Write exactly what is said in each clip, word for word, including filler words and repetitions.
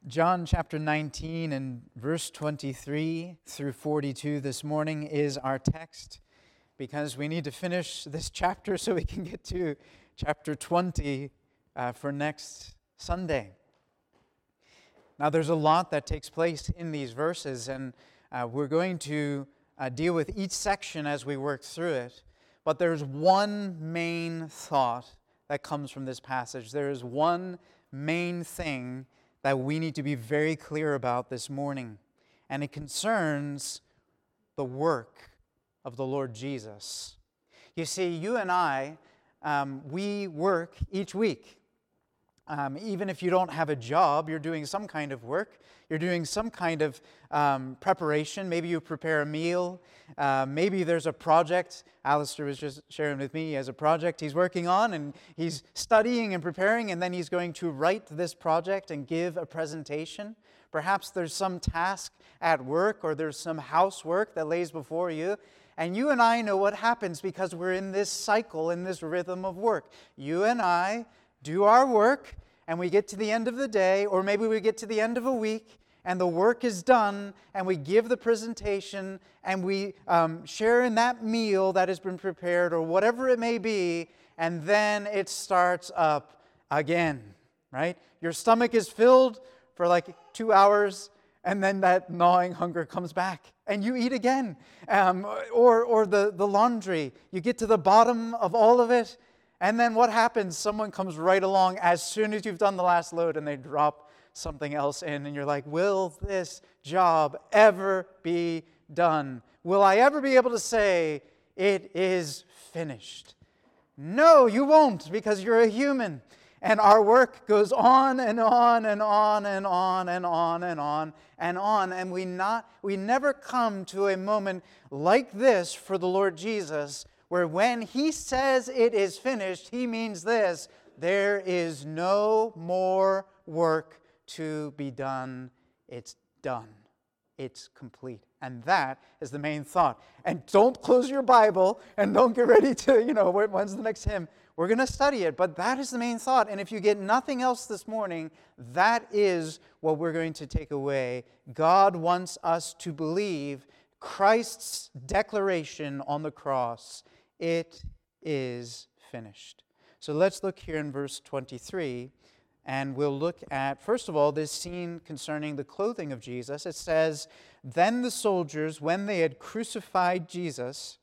John chapter nineteen and verse twenty-three through forty-two this morning is our text, because we need to finish this chapter so we can get to chapter twenty uh, for next Sunday. Now there's a lot that takes place in these verses, and uh, we're going to uh, deal with each section as we work through it. But there's one main thought that comes from this passage. There is one main thing that we need to be very clear about this morning. And it concerns the work of the Lord Jesus. You see, you and I, um, we work each week. Um, even if you don't have a job, you're doing some kind of work. You're doing some kind of um, preparation. Maybe you prepare a meal. Uh, maybe there's a project. Alistair was just sharing with me, he has a project he's working on, and he's studying and preparing, and then he's going to write this project and give a presentation. Perhaps there's some task at work, or there's some housework that lays before you. And you and I know what happens because we're in this cycle, in this rhythm of work. You and I do our work, and we get to the end of the day, or maybe we get to the end of a week, and the work is done, and we give the presentation, and we um, share in that meal that has been prepared, or whatever it may be, and then it starts up again, right? Your stomach is filled for like two hours, and then that gnawing hunger comes back, and you eat again. Um, or or the, the laundry, you get to the bottom of all of it, and then what happens? Someone comes right along as soon as you've done the last load, and they drop something else in, and you're like, will this job ever be done? Will I ever be able to say, it is finished? No, you won't, because you're a human. And our work goes on and on and on and on and on and on and on. And we not we never come to a moment like this for the Lord Jesus, where when He says it is finished, He means this: there is no more work to be done. It's done. It's complete. And that is the main thought. And don't close your Bible and don't get ready to, you know, when's the next hymn? We're going to study it, but that is the main thought. And if you get nothing else this morning, that is what we're going to take away. God wants us to believe Christ's declaration on the cross: it is finished. So let's look here in verse twenty-three. And we'll look at, first of all, this scene concerning the clothing of Jesus. It says, then the soldiers, when they had crucified Jesus,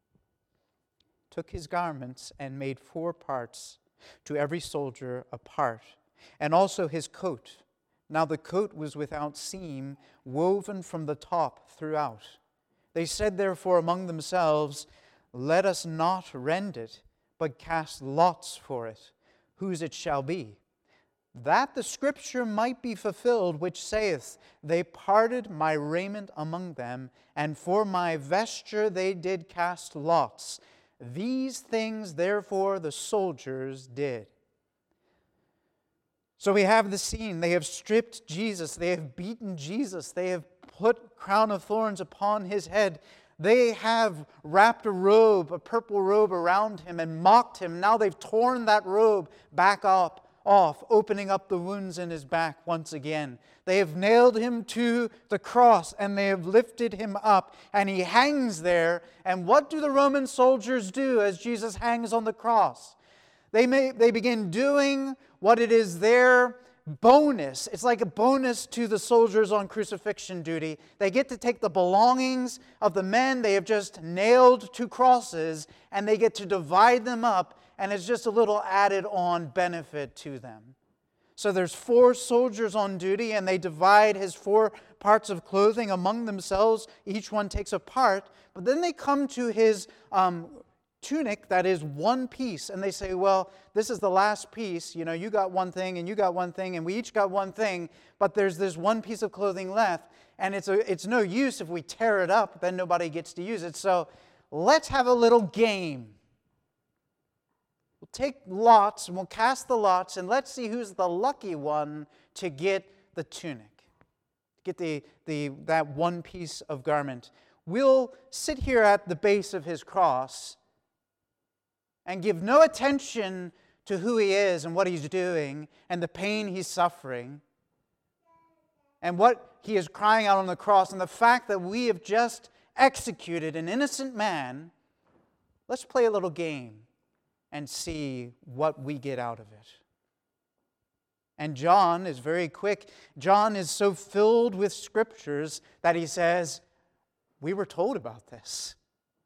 took his garments and made four parts, to every soldier a part, and also his coat. Now the coat was without seam, woven from the top throughout. They said therefore among themselves, let us not rend it, but cast lots for it, whose it shall be, that the scripture might be fulfilled, which saith, they parted my raiment among them, and for my vesture they did cast lots. These things therefore the soldiers did. So we have the scene. They have stripped Jesus. They have beaten Jesus. They have put crown of thorns upon his head. They have wrapped a robe, a purple robe around him, and mocked him. Now they've torn that robe back up. off, opening up the wounds in his back once again. They have nailed him to the cross, and they have lifted him up, and he hangs there. And what do the Roman soldiers do as Jesus hangs on the cross? They may they begin doing what it is their bonus. It's like a bonus to the soldiers on crucifixion duty. They get to take the belongings of the men they have just nailed to crosses, and they get to divide them up. And it's just a little added on benefit to them. So there's four soldiers on duty, and they divide his four parts of clothing among themselves. Each one takes a part. But then they come to his um, tunic that is one piece. And they say, well, this is the last piece. You know, you got one thing, and you got one thing, and we each got one thing. But there's this one piece of clothing left. And it's, a, it's no use if we tear it up, then nobody gets to use it. So let's have a little game. We'll take lots, and we'll cast the lots, and let's see who's the lucky one to get the tunic, get the, the that one piece of garment. We'll sit here at the base of his cross and give no attention to who he is and what he's doing and the pain he's suffering. and what he is crying out on the cross and the fact that we have just executed an innocent man, let's play a little game and see what we get out of it. And John is very quick. John is so filled with scriptures that he says, we were told about this.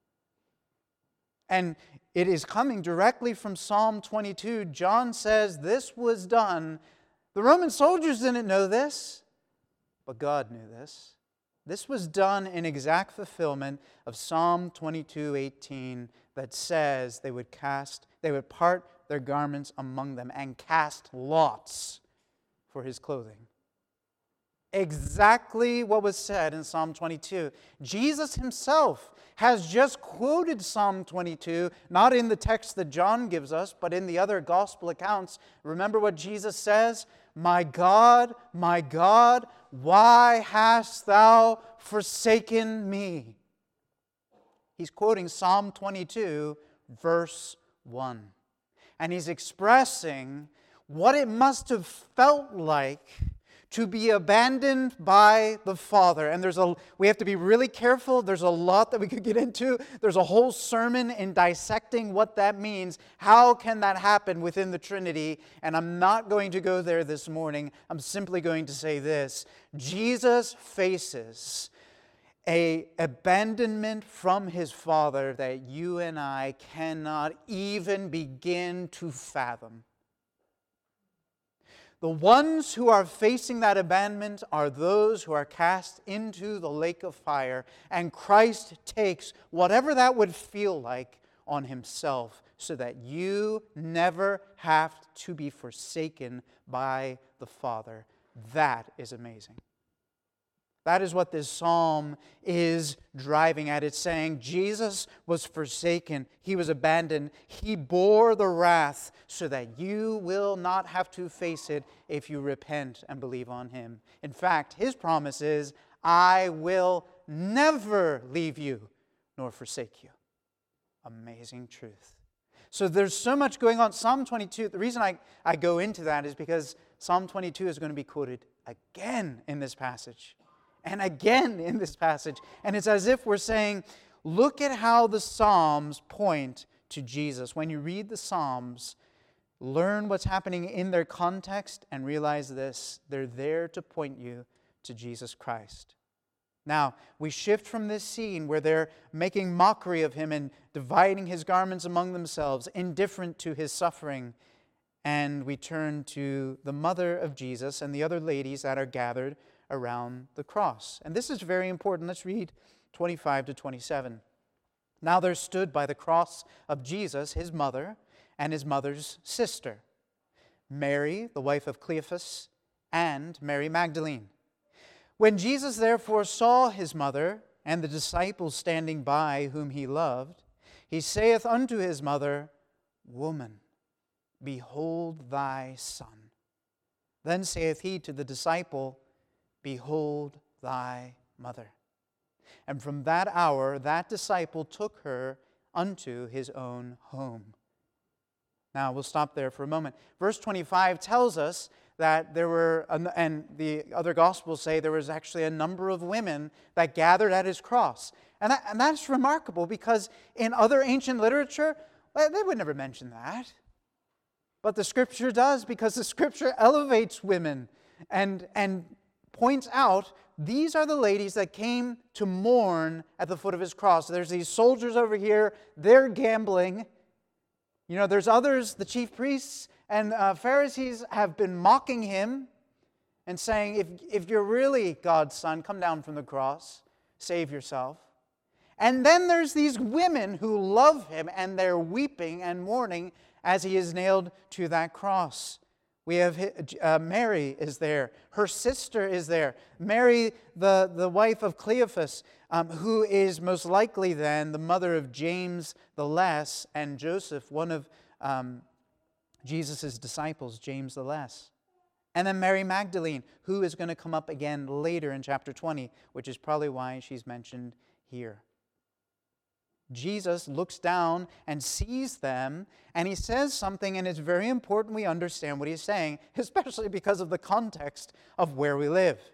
And it is coming directly from Psalm twenty-two. John says this was done. The Roman soldiers didn't know this, but God knew this. This was done in exact fulfillment of Psalm twenty-two eighteen that says they would cast, they would part their garments among them and cast lots for his clothing. Exactly what was said in Psalm twenty-two. Jesus himself has just quoted Psalm twenty-two, not in the text that John gives us, but in the other gospel accounts. Remember what Jesus says? My God, my God, why hast thou forsaken me? He's quoting Psalm twenty-two, verse one. And he's expressing what it must have felt like to be abandoned by the Father. And there's a we have to be really careful. There's a lot that we could get into. There's a whole sermon in dissecting what that means. How can that happen within the Trinity? And I'm not going to go there this morning. I'm simply going to say this. Jesus faces an abandonment from his Father that you and I cannot even begin to fathom. The ones who are facing that abandonment are those who are cast into the lake of fire, and Christ takes whatever that would feel like on himself so that you never have to be forsaken by the Father. That is amazing. That is what this psalm is driving at. It's saying Jesus was forsaken. He was abandoned. He bore the wrath so that you will not have to face it if you repent and believe on him. In fact, his promise is, I will never leave you nor forsake you. Amazing truth. So there's so much going on. Psalm twenty-two, the reason I, I go into that is because Psalm twenty-two is going to be quoted again in this passage. And again in this passage. And it's as if we're saying, look at how the Psalms point to Jesus. When you read the Psalms, learn what's happening in their context and realize this. They're there to point you to Jesus Christ. Now, we shift from this scene where they're making mockery of him and dividing his garments among themselves, indifferent to his suffering. And we turn to the mother of Jesus and the other ladies that are gathered around the cross. And this is very important. Let's read twenty-five to twenty-seven. Now there stood by the cross of Jesus his mother and his mother's sister, Mary, the wife of Cleophas, and Mary Magdalene. When Jesus therefore saw his mother and the disciples standing by whom he loved, he saith unto his mother, Woman, behold thy son. Then saith he to the disciple, Behold thy mother. And from that hour that disciple took her unto his own home. Now we'll stop there for a moment. Verse twenty-five tells us that there were, and the other Gospels say there was actually a number of women that gathered at his cross. And, that, and that's remarkable because in other ancient literature, they would never mention that. But the Scripture does, because the Scripture elevates women and and points out these are the ladies that came to mourn at the foot of his cross. There's these soldiers over here, they're gambling. You know, there's others, the chief priests and uh, Pharisees have been mocking him and saying, if, if you're really God's son, come down from the cross, save yourself. And then there's these women who love him and they're weeping and mourning as he is nailed to that cross. We have uh, Mary is there. Her sister is there. Mary, the, the wife of Cleophas, um, who is most likely then the mother of James the Less and Joseph, one of um, Jesus' disciples, James the Less. And then Mary Magdalene, who is going to come up again later in chapter twenty, which is probably why she's mentioned here. Jesus looks down and sees them, and he says something, and it's very important we understand what he's saying, especially because of the context of where we live.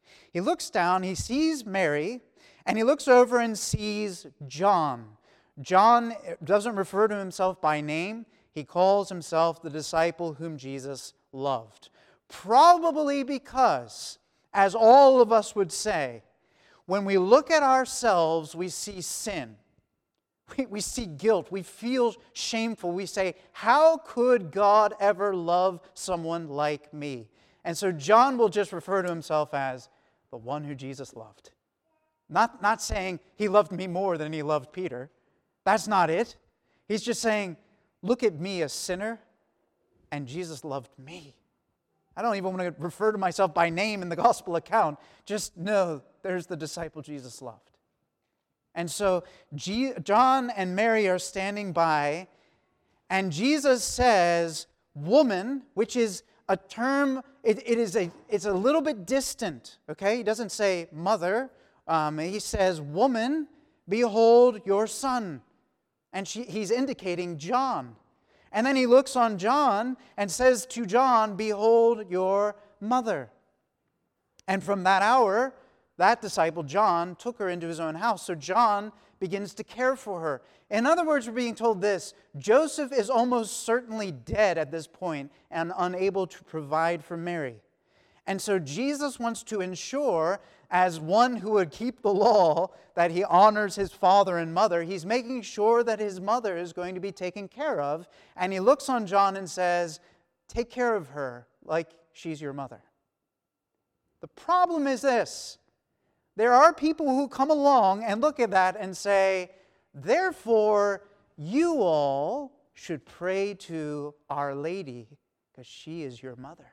He looks down, he sees Mary, and he looks over and sees John. John doesn't refer to himself by name. He calls himself the disciple whom Jesus loved. Probably because, as all of us would say, when we look at ourselves, we see sin. We, we see guilt. We feel shameful. We say, how could God ever love someone like me? And so John will just refer to himself as the one who Jesus loved. Not, not saying he loved me more than he loved Peter. That's not it. He's just saying, look at me, a sinner, and Jesus loved me. I don't even want to refer to myself by name in the gospel account. Just know there's the disciple Jesus loved. And so G- John and Mary are standing by, and Jesus says, woman, which is a term, it, it is a, it's a little bit distant, okay? He doesn't say mother. Um, he says, woman, behold your son. And she, he's indicating John. And then he looks on John and says to John, behold your mother. And from that hour, that disciple, John, took her into his own house. So John begins to care for her. In other words, we're being told this: Joseph is almost certainly dead at this point and unable to provide for Mary. And so Jesus wants to ensure, as one who would keep the law, that he honors his father and mother. He's making sure that his mother is going to be taken care of. And he looks on John and says, take care of her like she's your mother. The problem is this: there are people who come along and look at that and say, therefore, you all should pray to Our Lady because she is your mother.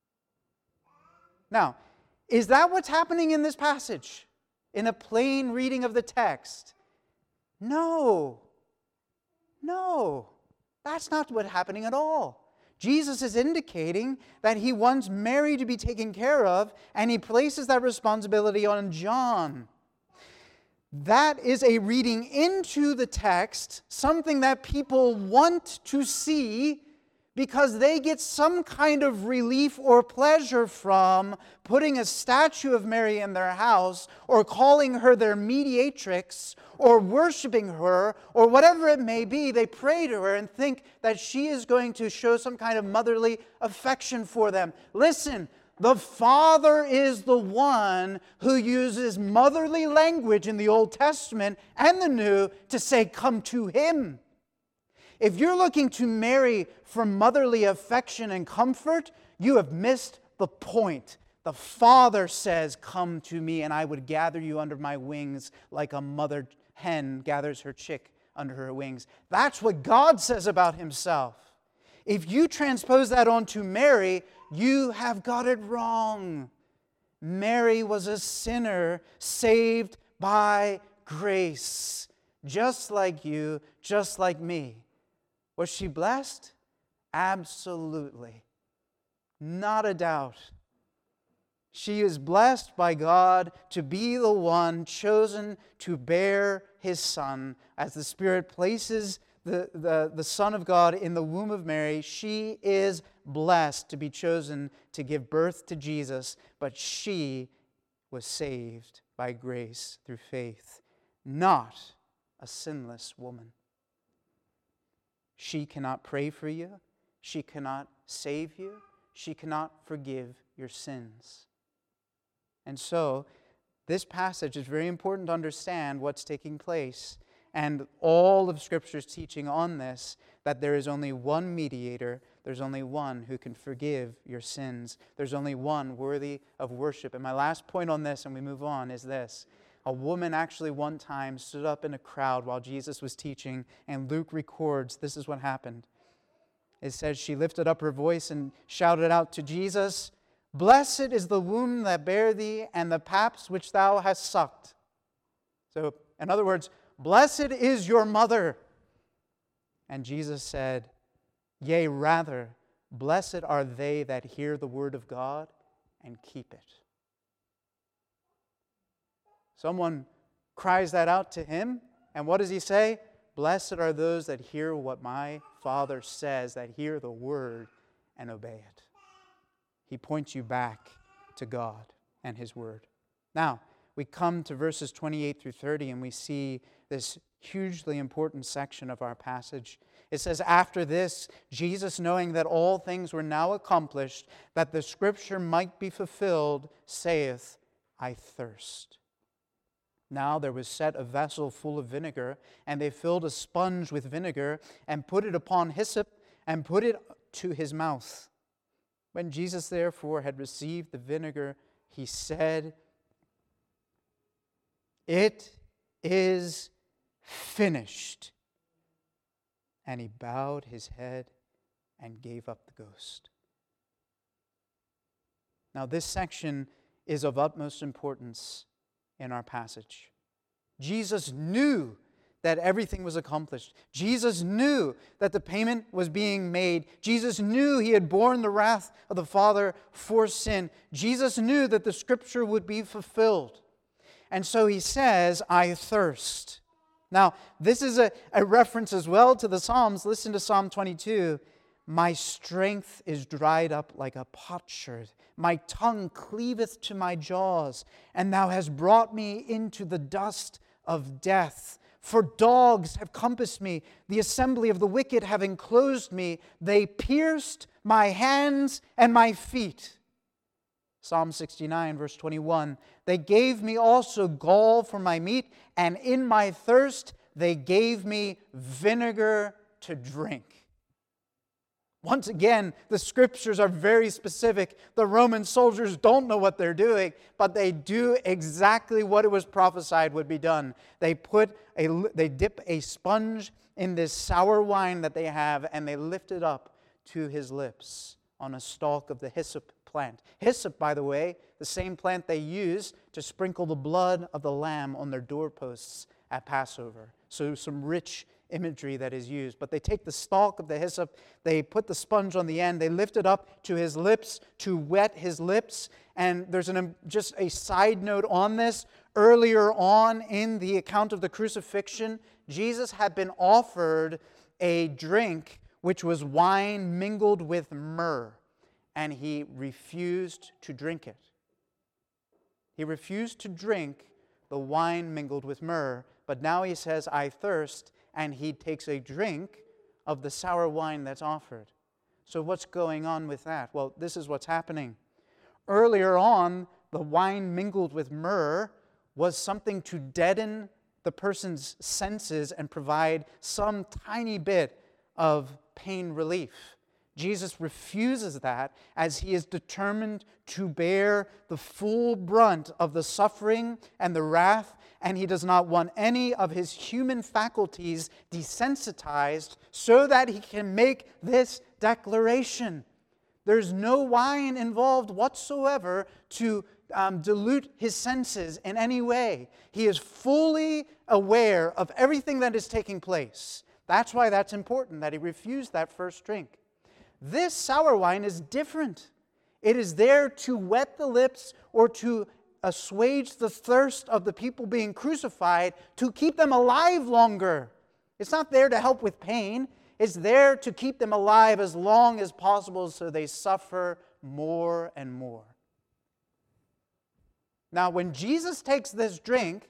Now, is that what's happening in this passage? In a plain reading of the text? No. No. That's not what's happening at all. Jesus is indicating that he wants Mary to be taken care of, and he places that responsibility on John. That is a reading into the text, something that people want to see because they get some kind of relief or pleasure from putting a statue of Mary in their house, or calling her their mediatrix, or worshiping her, or whatever it may be. They pray to her and think that she is going to show some kind of motherly affection for them. Listen, the Father is the one who uses motherly language in the Old Testament and the New to say, come to Him. If you're looking to Mary for motherly affection and comfort, you have missed the point. The Father says, come to me, and I would gather you under my wings like a mother hen gathers her chick under her wings. That's what God says about Himself. If you transpose that onto Mary, you have got it wrong. Mary was a sinner saved by grace, just like you, just like me. Was she blessed? Absolutely. Not a doubt. She is blessed by God to be the one chosen to bear His Son. As the Spirit places the, the, the Son of God in the womb of Mary, she is blessed to be chosen to give birth to Jesus, but she was saved by grace through faith, not a sinless woman. She cannot pray for you. She cannot save you. She cannot forgive your sins. And so, this passage is very important to understand what's taking place. And all of Scripture's teaching on this, that there is only one mediator, there's only one who can forgive your sins. There's only one worthy of worship. And my last point on this, and we move on, is this. A woman actually one time stood up in a crowd while Jesus was teaching, and Luke records this is what happened. It says she lifted up her voice and shouted out to Jesus, "Blessed is the womb that bare thee, and the paps which thou hast sucked." So, in other words, blessed is your mother. And Jesus said, "Yea, rather, blessed are they that hear the word of God and keep it." Someone cries that out to him, and what does he say? Blessed are those that hear what my Father says, that hear the word and obey it. He points you back to God. and His word. Now, we come to verses twenty-eight through thirty, and we see this hugely important section of our passage. It says, "After this, Jesus, knowing that all things were now accomplished, that the Scripture might be fulfilled, saith, I thirst. Now there was set a vessel full of vinegar, and they filled a sponge with vinegar, and put it upon hyssop, and put it to his mouth. When Jesus therefore had received the vinegar, he said, It is finished. And he bowed his head and gave up the ghost." Now, this section is of utmost importance in our passage. Jesus knew that everything was accomplished. Jesus knew that the payment was being made. Jesus knew He had borne the wrath of the Father for sin. Jesus knew that the Scripture would be fulfilled. And so He says, I thirst. Now, this is a, a reference as well to the Psalms. Listen to Psalm twenty-two. My strength is dried up like a potsherd. My tongue cleaveth to my jaws. And thou hast brought me into the dust of death. For dogs have compassed me. The assembly of the wicked have enclosed me. They pierced my hands and my feet. Psalm sixty-nine, verse twenty-one. They gave me also gall for my meat, and in my thirst they gave me vinegar to drink. Once again, the Scriptures are very specific. The Roman soldiers don't know what they're doing, but they do exactly what it was prophesied would be done. They put a, they dip a sponge in this sour wine that they have, and they lift it up to His lips on a stalk of the hyssop plant. Hyssop, by the way, the same plant they use to sprinkle the blood of the lamb on their doorposts at Passover. So some rich imagery that is used. But they take the stalk of the hyssop, they put the sponge on the end, they lift it up to His lips to wet His lips. And there's an, just a side note on this. Earlier on in the account of the crucifixion, Jesus had been offered a drink which was wine mingled with myrrh, and He refused to drink it. He refused to drink the wine mingled with myrrh, but now He says, I thirst, and He takes a drink of the sour wine that's offered. So what's going on with that? Well, this is what's happening. Earlier on, the wine mingled with myrrh was something to deaden the person's senses and provide some tiny bit of pain relief. Jesus refuses that as He is determined to bear the full brunt of the suffering and the wrath, and He does not want any of His human faculties desensitized so that He can make this declaration. There's no wine involved whatsoever to um, dilute His senses in any way. He is fully aware of everything that is taking place. That's why that's important, that He refused that first drink. This sour wine is different. It is there to wet the lips or to assuage the thirst of the people being crucified, to keep them alive longer. It's not there to help with pain. It's there to keep them alive as long as possible so they suffer more and more. Now, when Jesus takes this drink,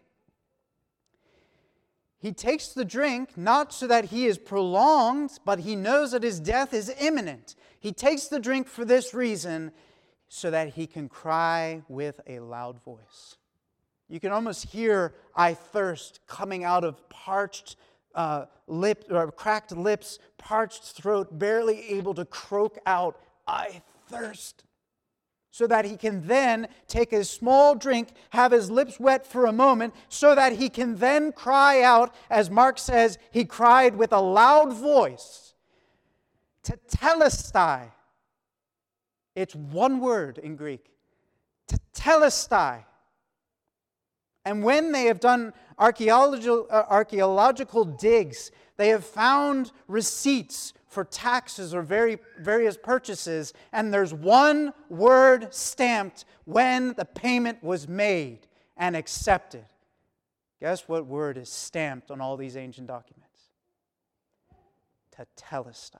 He takes the drink not so that He is prolonged, but He knows that His death is imminent. He takes the drink for this reason, so that He can cry with a loud voice. You can almost hear I thirst coming out of parched uh, lip or cracked lips, parched throat, barely able to croak out, I thirst. So that He can then take a small drink, have His lips wet for a moment, so that He can then cry out, as Mark says, He cried with a loud voice, tetelestai. It's one word in Greek, tetelestai. And when they have done archaeological, uh, archaeological digs, they have found receipts for taxes or very, various purchases, and there's one word stamped when the payment was made and accepted. Guess what word is stamped on all these ancient documents? Tetelestai.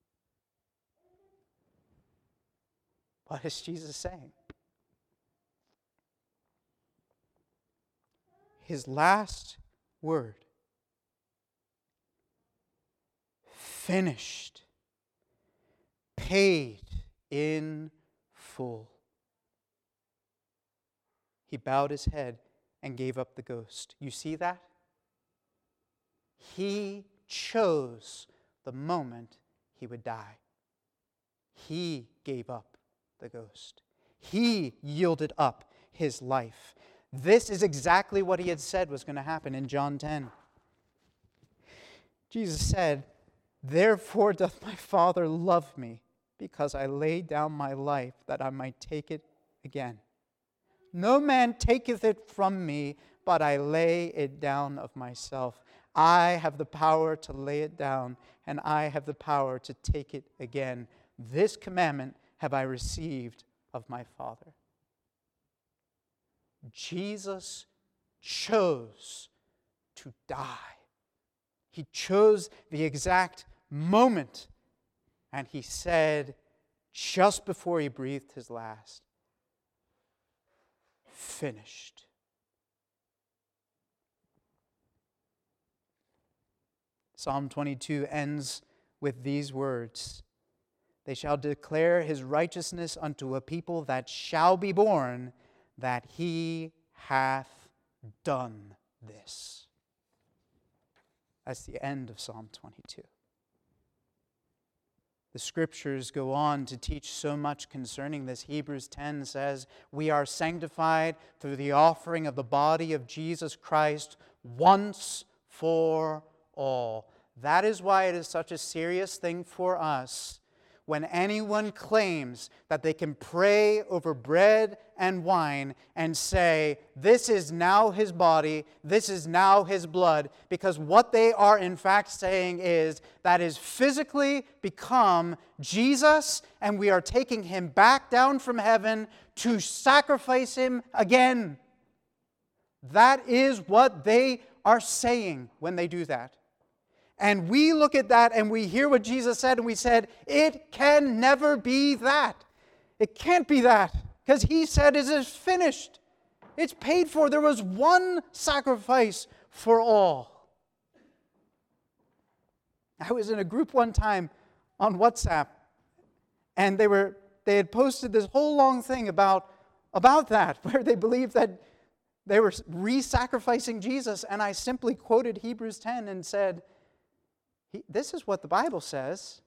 What is Jesus saying? his last word. Finished. Paid in full. He bowed his head and gave up the ghost. You see that? He chose the moment he would die. He gave up the ghost. He yielded up his life. This is exactly what he had said was going to happen in John ten. Jesus said, "Therefore doth my Father love me, because I lay down my life that I might take it again. No man taketh it from me, but I lay it down of myself. I have the power to lay it down, and I have the power to take it again. This commandment have I received of my Father." Jesus chose to die. He chose the exact moment. And he said, just before he breathed his last, "Finished." Psalm twenty-two ends with these words, "They shall declare his righteousness unto a people that shall be born, that he hath done this." That's the end of Psalm twenty-two. The scriptures go on to teach so much concerning this. Hebrews ten says, "We are sanctified through the offering of the body of Jesus Christ once for all." That is why it is such a serious thing for us when anyone claims that they can pray over bread and wine and say, "This is now his body, this is now his blood," because what they are in fact saying is that is physically become Jesus, and we are taking him back down from heaven to sacrifice him again. That is what they are saying when they do that. And we look at that and we hear what Jesus said and we said, it can never be that. It can't be that. Because he said it is finished. It's paid for. There was one sacrifice for all. I was in a group one time on WhatsApp, and they were they had posted this whole long thing about, about that, where they believed that they were re-sacrificing Jesus. And I simply quoted Hebrews ten and said, this is what the Bible says.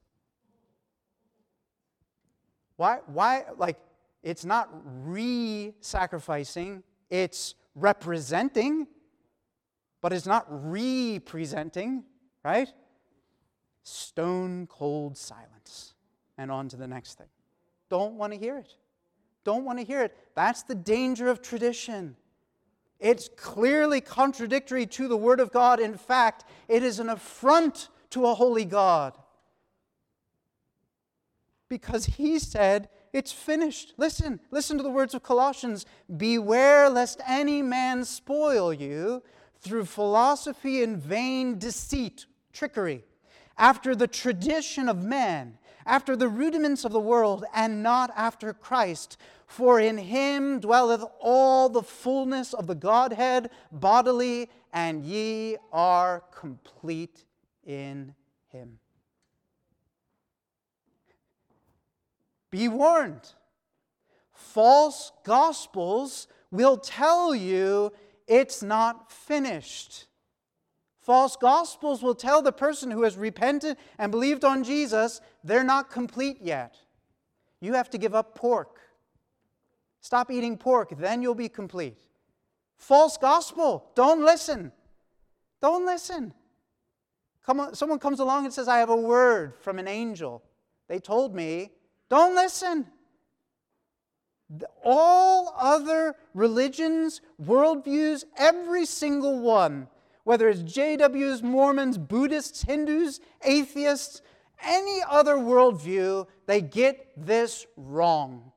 Why, why, like, it's not re-sacrificing, it's representing, but it's not re-presenting, right? Stone cold silence. And on to the next thing. Don't want to hear it. Don't want to hear it. That's the danger of tradition. It's clearly contradictory to the Word of God. In fact, it is an affront to a holy God. Because he said, it's finished. Listen, listen to the words of Colossians. "Beware lest any man spoil you through philosophy and vain deceit," trickery, "after the tradition of men, after the rudiments of the world, and not after Christ. For in him dwelleth all the fullness of the Godhead bodily, and ye are complete in him." Be warned. False gospels will tell you it's not finished. False gospels will tell the person who has repented and believed on Jesus, they're not complete yet. You have to give up pork. Stop eating pork, then you'll be complete. False gospel. Don't listen. Don't listen. Come on, someone comes along and says, "I have a word from an angel. They told me." Don't listen. All other religions, worldviews, every single one, whether it's J Ws, Mormons, Buddhists, Hindus, atheists, any other worldview, they get this wrong.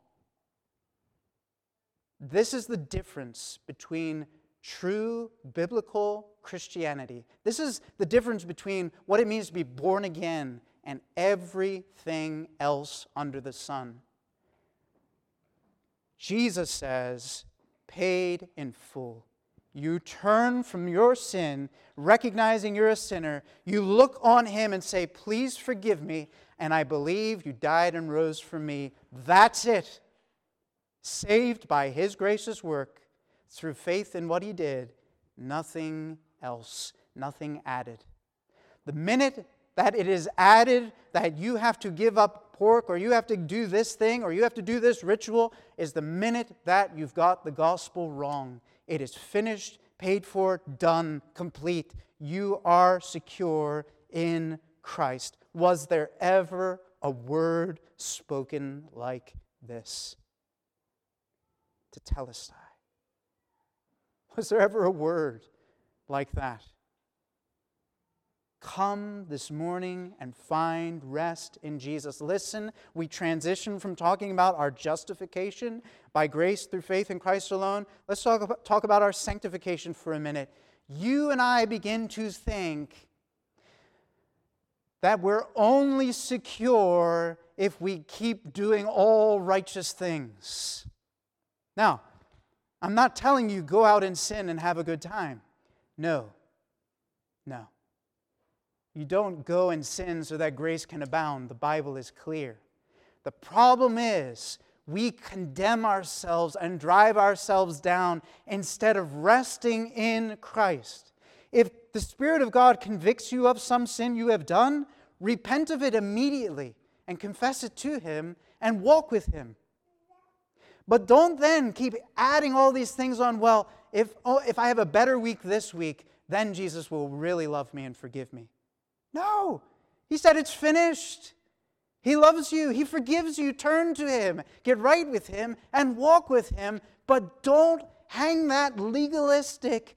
This is the difference between true biblical Christianity. This is the difference between what it means to be born again and everything else under the sun. Jesus says, paid in full. You turn from your sin, recognizing you're a sinner. You look on Him and say, please forgive me, and I believe you died and rose for me. That's it. Saved by His gracious work through faith in what He did. Nothing else. Nothing added. The minute that it is added that you have to give up pork or you have to do this thing or you have to do this ritual is the minute that you've got the gospel wrong. It is finished, paid for, done, complete. You are secure in Christ. Was there ever a word spoken like this? Tetelestai. Was there ever a word like that? Come this morning and find rest in Jesus. Listen, we transition from talking about our justification by grace through faith in Christ alone. Let's talk about, talk about our sanctification for a minute. You and I begin to think that we're only secure if we keep doing all righteous things. Now, I'm not telling you go out and sin and have a good time. No. No. You don't go and sin so that grace can abound. The Bible is clear. The problem is we condemn ourselves and drive ourselves down instead of resting in Christ. If the Spirit of God convicts you of some sin you have done, repent of it immediately and confess it to Him and walk with Him. But don't then keep adding all these things on, well, if, oh, if I have a better week this week, then Jesus will really love me and forgive me. No. He said it's finished. He loves you. He forgives you. Turn to Him. Get right with Him and walk with Him. But don't hang that legalistic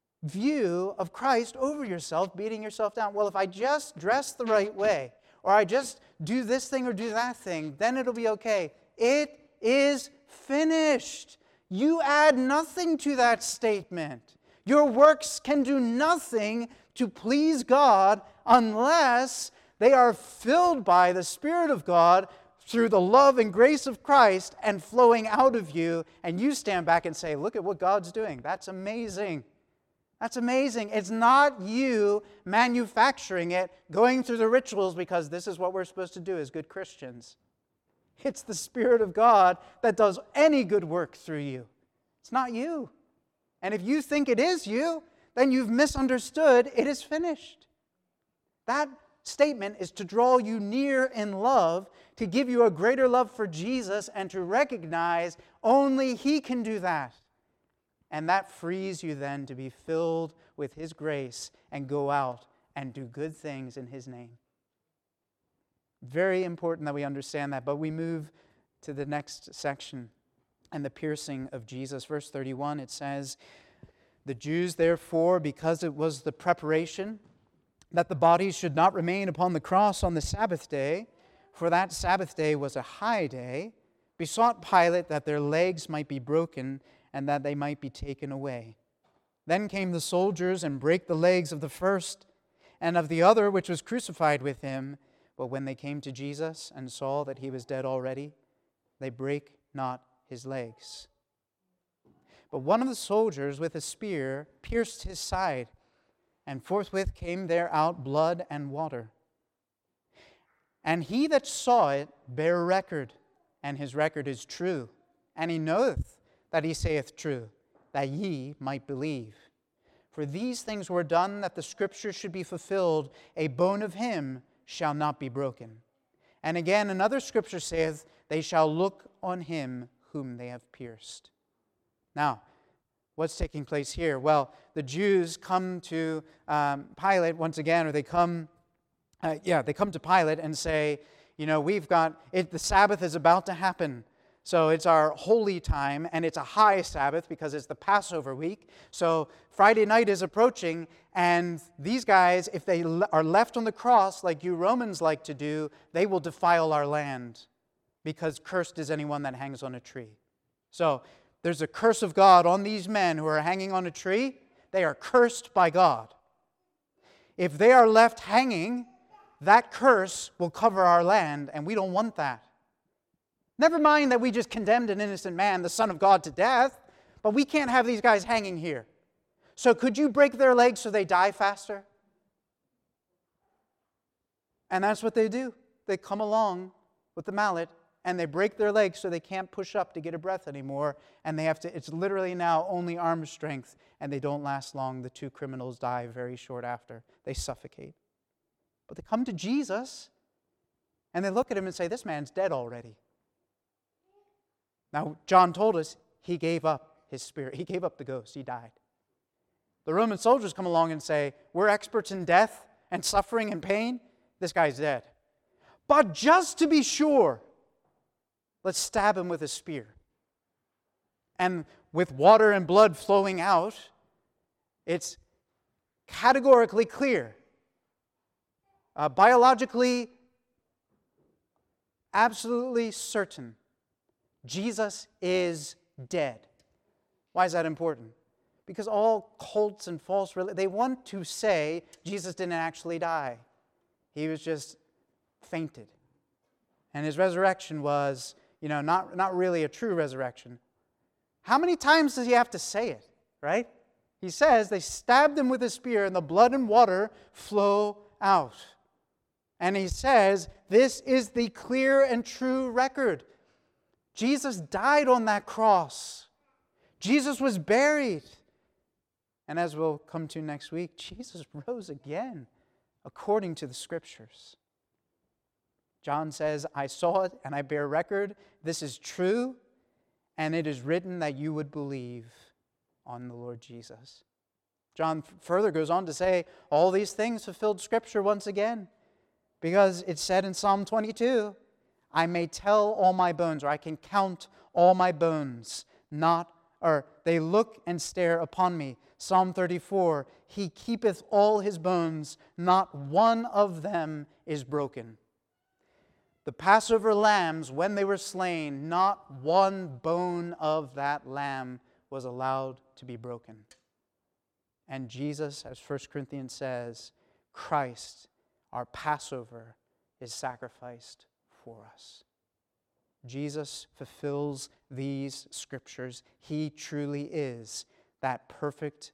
view of Christ over yourself, beating yourself down. Well, if I just dress the right way, or I just do this thing or do that thing, then it'll be okay. It is finished. You add nothing to that statement. Your works can do nothing to please God unless they are filled by the Spirit of God through the love and grace of Christ and flowing out of you, and you stand back and say, look at what God's doing. That's amazing. That's amazing. It's not you manufacturing it, going through the rituals because this is what we're supposed to do as good Christians. It's the Spirit of God that does any good work through you. It's not you. And if you think it is you, then you've misunderstood. It is finished. That statement is to draw you near in love, to give you a greater love for Jesus, and to recognize only He can do that. And that frees you then to be filled with His grace and go out and do good things in His name. Very important that we understand that. But we move to the next section and the piercing of Jesus. Verse thirty-one, it says, the Jews therefore, because it was the preparation that the bodies should not remain upon the cross on the Sabbath day, for that Sabbath day was a high day, besought Pilate that their legs might be broken and that they might be taken away. Then came the soldiers and brake the legs of the first and of the other which was crucified with him. But when they came to Jesus and saw that he was dead already, they brake not his legs. But one of the soldiers with a spear pierced his side, and forthwith came there out blood and water. And he that saw it bare record, and his record is true. And he knoweth that he saith true, that ye might believe. For these things were done that the Scripture should be fulfilled, a bone of him shall not be broken. And again another Scripture saith, they shall look on him whom they have pierced. Now, what's taking place here? Well, the Jews come to um, Pilate once again, or they come, uh, yeah, they come to Pilate and say, you know, we've got, it, the Sabbath is about to happen. So it's our holy time, and it's a high Sabbath because it's the Passover week. So Friday night is approaching, and these guys, if they are left on the cross like you Romans like to do, they will defile our land, because cursed is anyone that hangs on a tree. So there's a curse of God on these men who are hanging on a tree. They are cursed by God. If they are left hanging, that curse will cover our land, and we don't want that. Never mind that we just condemned an innocent man, the Son of God, to death, but we can't have these guys hanging here. So could you break their legs so they die faster? And that's what they do. They come along with the mallet and they break their legs so they can't push up to get a breath anymore. And they have to, it's literally now only arm strength, and they don't last long. The two criminals die very short after. They suffocate. But they come to Jesus and they look at him and say, this man's dead already. Now, John told us he gave up his spirit. He gave up the ghost. He died. The Roman soldiers come along and say, we're experts in death and suffering and pain. This guy's dead. But just to be sure, let's stab him with a spear. And with water and blood flowing out, it's categorically clear, uh, biologically absolutely certain. Jesus is dead. Why is that important? Because all cults and false religion, they want to say Jesus didn't actually die. He was just fainted. And his resurrection was, you know, not, not really a true resurrection. How many times does he have to say it, right? He says they stabbed him with a spear and the blood and water flow out. And he says this is the clear and true record. Jesus died on that cross. Jesus was buried. And as we'll come to next week, Jesus rose again according to the Scriptures. John says, I saw it and I bear record. This is true, and it is written that you would believe on the Lord Jesus. John further goes on to say, all these things fulfilled Scripture once again, because it said in Psalm twenty-two, I may tell all my bones, or I can count all my bones, not, or they look and stare upon me. Psalm thirty-four, he keepeth all his bones, not one of them is broken. The Passover lambs, when they were slain, not one bone of that lamb was allowed to be broken. And Jesus, as First Corinthians says, Christ, our Passover, is sacrificed for us. Jesus fulfills these Scriptures. He truly is that perfect,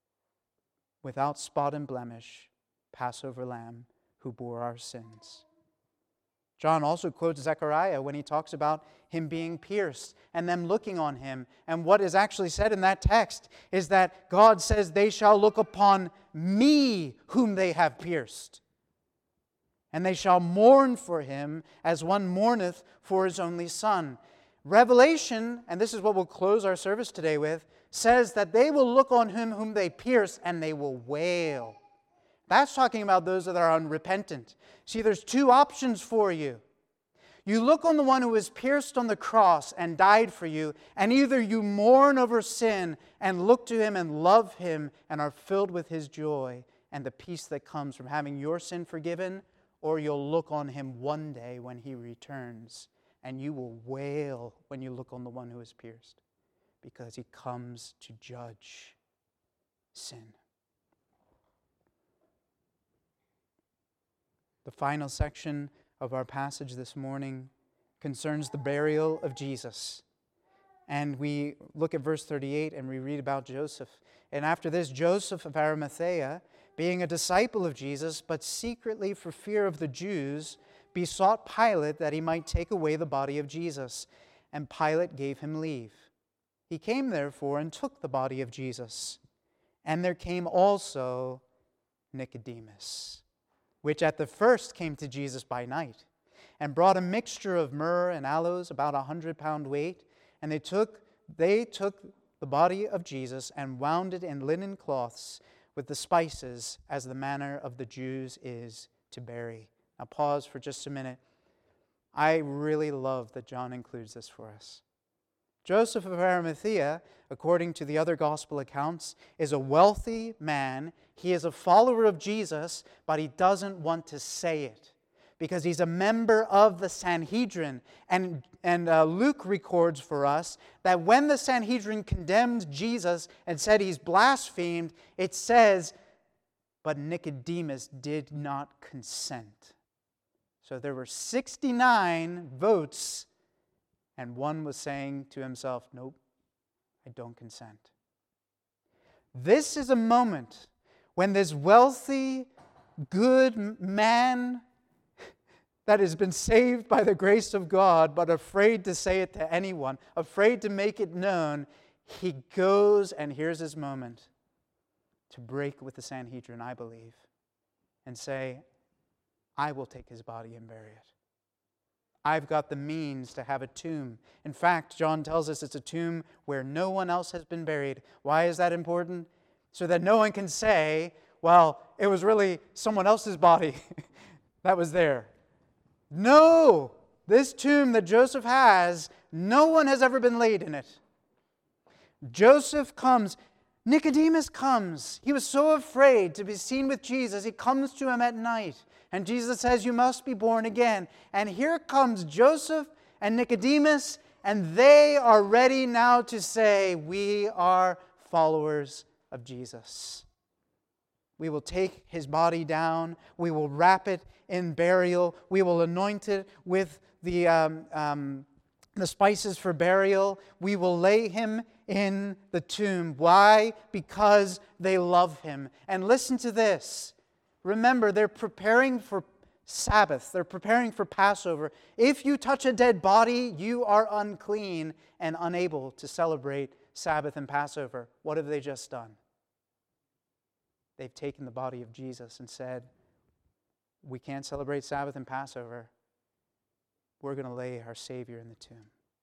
without spot and blemish, Passover lamb who bore our sins. John also quotes Zechariah when he talks about him being pierced and them looking on him. And what is actually said in that text is that God says, they shall look upon me whom they have pierced. And they shall mourn for him as one mourneth for his only son. Revelation, and this is what we'll close our service today with, says that they will look on him whom they pierce and they will wail. That's talking about those that are unrepentant. See, there's two options for you. You look on the one who was pierced on the cross and died for you, and either you mourn over sin and look to him and love him and are filled with his joy and the peace that comes from having your sin forgiven, or you'll look on him one day when he returns and you will wail when you look on the one who is pierced, because he comes to judge sin. The final section of our passage this morning concerns the burial of Jesus. And we look at verse thirty-eight and we read about Joseph. And after this, Joseph of Arimathea, being a disciple of Jesus, but secretly for fear of the Jews, besought Pilate that he might take away the body of Jesus. And Pilate gave him leave. He came therefore and took the body of Jesus. And there came also Nicodemus, which at the first came to Jesus by night, and brought a mixture of myrrh and aloes, about a hundred pound weight. And they took, they took the body of Jesus and wound it in linen cloths with the spices, as the manner of the Jews is to bury. Now pause for just a minute. I really love that John includes this for us. Joseph of Arimathea, according to the other gospel accounts, is a wealthy man. He is a follower of Jesus, but he doesn't want to say it because he's a member of the Sanhedrin. And, and uh, Luke records for us that when the Sanhedrin condemned Jesus and said he's blasphemed, it says, but Nicodemus did not consent. So there were sixty-nine votes, and one was saying to himself, nope, I don't consent. This is a moment when this wealthy, good man that has been saved by the grace of God, but afraid to say it to anyone, afraid to make it known, he goes, and here's his moment, to break with the Sanhedrin, I believe, and say, I will take his body and bury it. I've got the means to have a tomb. In fact, John tells us it's a tomb where no one else has been buried. Why is that important? So that no one can say, well, it was really someone else's body that was there. No! This tomb that Joseph has, no one has ever been laid in it. Joseph comes. Nicodemus comes. He was so afraid to be seen with Jesus. He comes to him at night. And Jesus says, you must be born again. And here comes Joseph and Nicodemus, and they are ready now to say, we are followers of Jesus. We will take his body down. We will wrap it in burial. We will anoint it with the, um, um, the spices for burial. We will lay him in the tomb. Why? Because they love him. And listen to this. Remember, they're preparing for Sabbath. They're preparing for Passover. If you touch a dead body, you are unclean and unable to celebrate Sabbath and Passover. What have they just done? They've taken the body of Jesus and said, we can't celebrate Sabbath and Passover. We're going to lay our Savior in the tomb.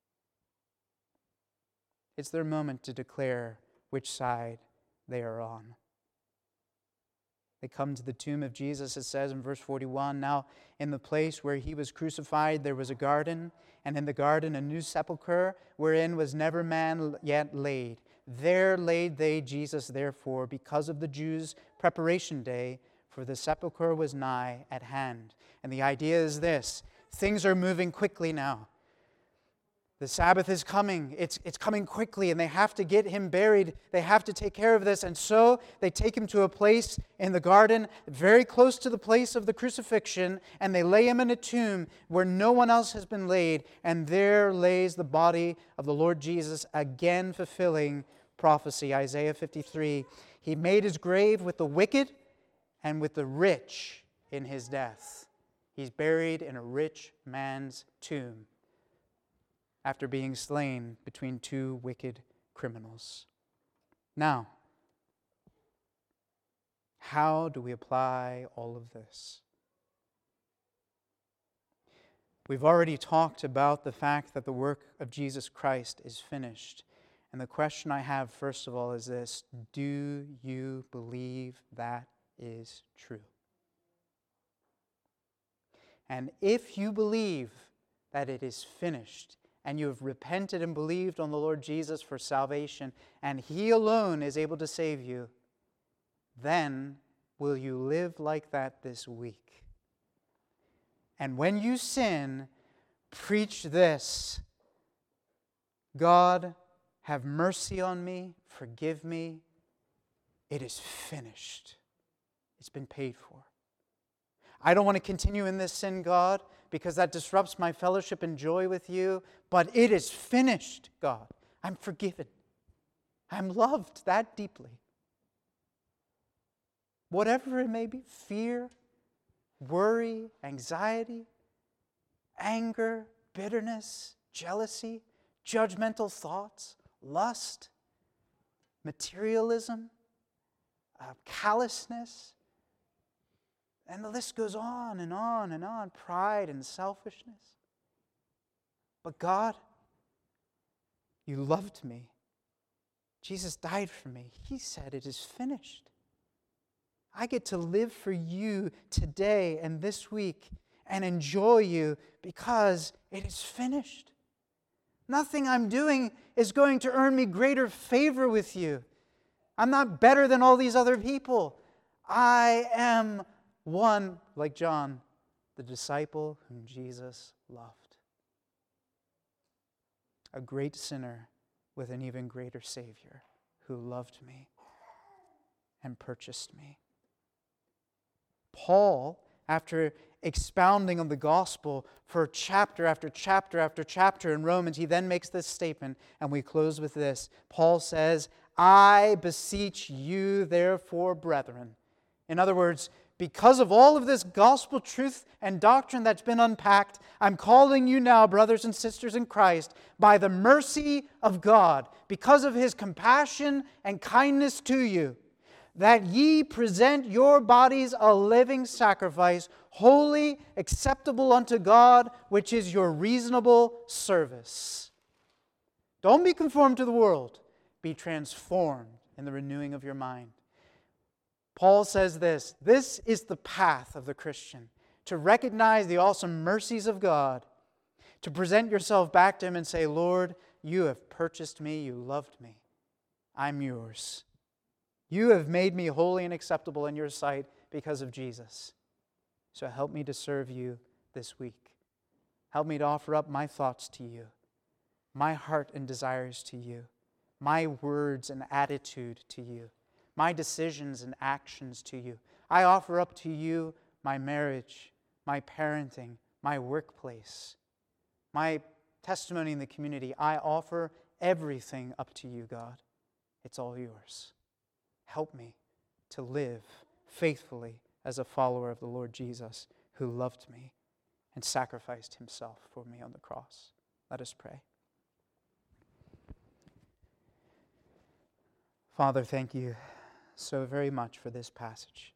It's their moment to declare which side they are on. They come to the tomb of Jesus, it says in verse forty-one, now in the place where he was crucified there was a garden, and in the garden a new sepulchre, wherein was never man yet laid. There laid they Jesus, therefore, because of the Jews' preparation day, for the sepulchre was nigh at hand. And the idea is this: things are moving quickly now. The Sabbath is coming. It's, it's coming quickly, and they have to get him buried. They have to take care of this. And so they take him to a place in the garden, very close to the place of the crucifixion, and they lay him in a tomb where no one else has been laid. And there lays the body of the Lord Jesus, again fulfilling prophecy. Isaiah fifty-three. He made his grave with the wicked and with the rich in his death. He's buried in a rich man's tomb, after being slain between two wicked criminals. Now, how do we apply all of this? We've already talked about the fact that the work of Jesus Christ is finished. And the question I have, first of all, is this: do you believe that is true? And if you believe that it is finished, and you have repented and believed on the Lord Jesus for salvation, and He alone is able to save you, then will you live like that this week? And when you sin, preach this: God, have mercy on me, forgive me. It is finished. It's been paid for. I don't want to continue in this sin, God, because that disrupts my fellowship and joy with you. But it is finished, God. I'm forgiven. I'm loved that deeply. Whatever it may be, fear, worry, anxiety, anger, bitterness, jealousy, judgmental thoughts, lust, materialism, uh, callousness, and the list goes on and on and on. Pride and selfishness. But God, you loved me. Jesus died for me. He said it is finished. I get to live for you today and this week and enjoy you because it is finished. Nothing I'm doing is going to earn me greater favor with you. I'm not better than all these other people. I am one, like John, the disciple whom Jesus loved. A great sinner with an even greater Savior who loved me and purchased me. Paul, after expounding on the gospel for chapter after chapter after chapter in Romans, he then makes this statement, and we close with this. Paul says, I beseech you, therefore, brethren. In other words, because of all of this gospel truth and doctrine that's been unpacked, I'm calling you now, brothers and sisters in Christ, by the mercy of God, because of His compassion and kindness to you, that ye present your bodies a living sacrifice, holy, acceptable unto God, which is your reasonable service. Don't be conformed to the world. Be transformed in the renewing of your mind. Paul says this, this is the path of the Christian, to recognize the awesome mercies of God, to present yourself back to Him and say, Lord, you have purchased me, you loved me, I'm yours. You have made me holy and acceptable in your sight because of Jesus. So help me to serve you this week. Help me to offer up my thoughts to you, my heart and desires to you, my words and attitude to you, my decisions and actions to you. I offer up to you my marriage, my parenting, my workplace, my testimony in the community. I offer everything up to you, God. It's all yours. Help me to live faithfully as a follower of the Lord Jesus, who loved me and sacrificed Himself for me on the cross. Let us pray. Father, thank you so very much for this passage.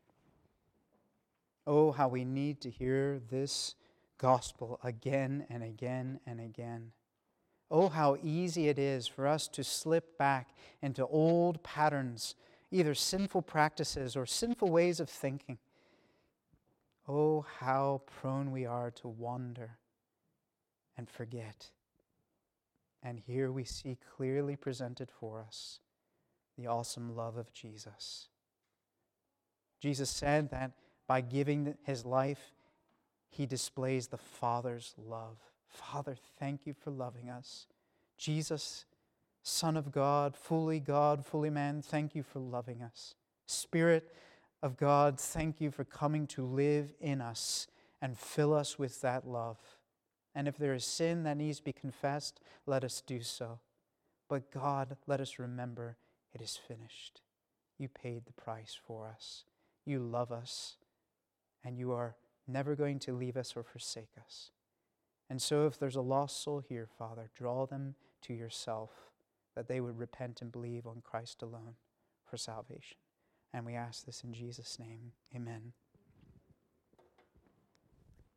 Oh, how we need to hear this gospel again and again and again. Oh, how easy it is for us to slip back into old patterns, either sinful practices or sinful ways of thinking. Oh, how prone we are to wander and forget. And here we see clearly presented for us the awesome love of Jesus. Jesus said that by giving His life, He displays the Father's love. Father, thank you for loving us. Jesus, Son of God, fully God, fully man, thank you for loving us. Spirit of God, thank you for coming to live in us and fill us with that love. And if there is sin that needs to be confessed, let us do so. But God, let us remember it is finished. You paid the price for us. You love us, and you are never going to leave us or forsake us. And so if there's a lost soul here, Father, draw them to yourself, that they would repent and believe on Christ alone for salvation. And we ask this in Jesus' name. Amen.